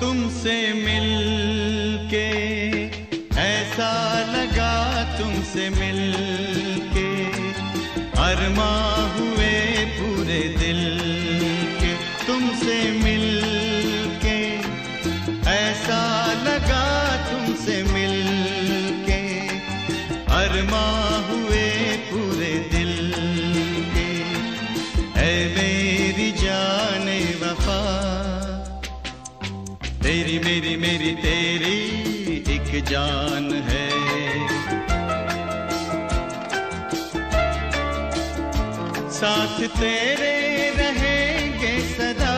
तुमसे मिलके ऐसा लगा, तुमसे मिलके अरमां हुए पूरे दिल के। तुमसे मिलके ऐसा लगा, तुमसे मिलके अरमां हुए पूरे दिल के। ऐ मेरी जाने वफा, तेरी मेरी मेरी तेरी एक जान है। साथ तेरे रहेंगे सदा,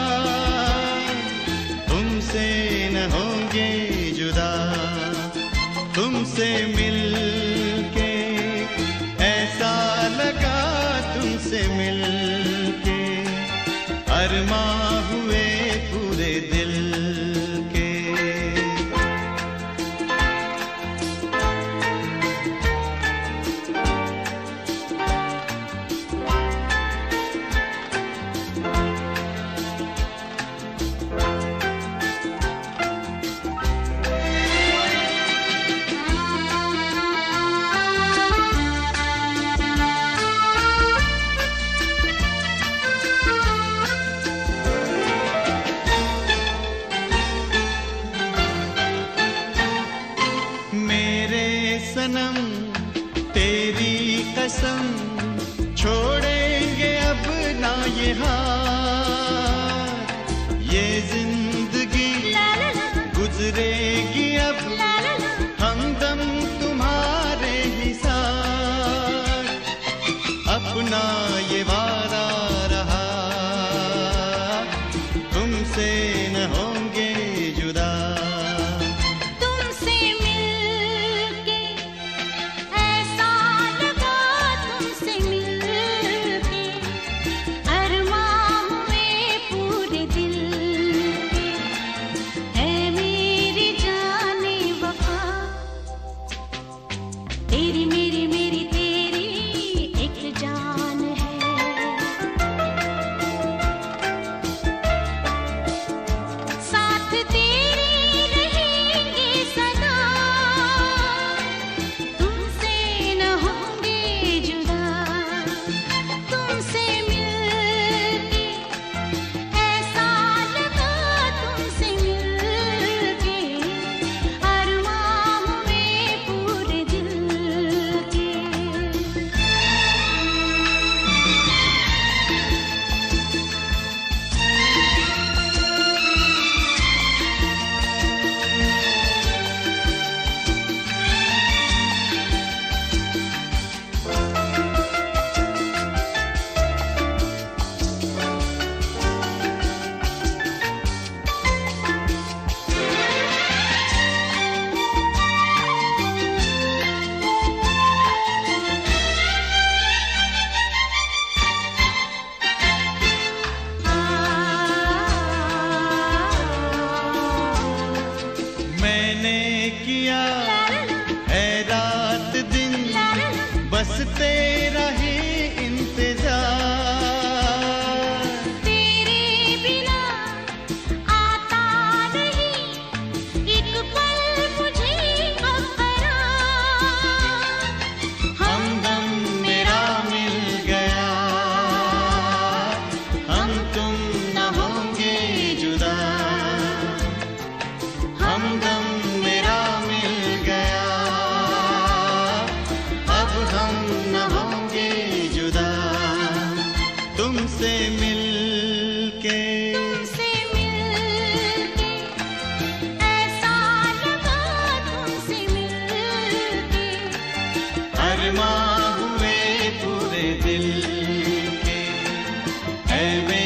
तुमसे न होंगे जुदा। तुमसे मिलके ऐसा लगा, तुमसे मिलके अरमां हुए पूरे दिल के। सनम तेरी कसम, छोड़ेंगे अब ना ये हाथ। ये जिंदगी गुजरेगी अब हमदम तुम्हारे ही साथ। अपना ये वादा रहा, तुमसे न होंगे जुदा। तेरी मेरी मेरी तेरी एक जान है। साथ तेरे रहेंगे सदा, तुमसे न होंगे जुदा। तुमसे मिलके ऐसा लगा, तुमसे मिलके अरमां हुए पूरे दिल। किया है रात दिन बस तेरा ही इंतजार। तेरे बिना आता नहीं एक पल मुझे अब आराम। हमदम मेरा मिल गया, हम तुम न होंगे जुदा। हमदम मेरा मिल गया, अब हम न होंगे जुदा। तुमसे मिलके ऐसा लगा, तुमसे मिलके अरमां हुए पूरे दिल के। ऐ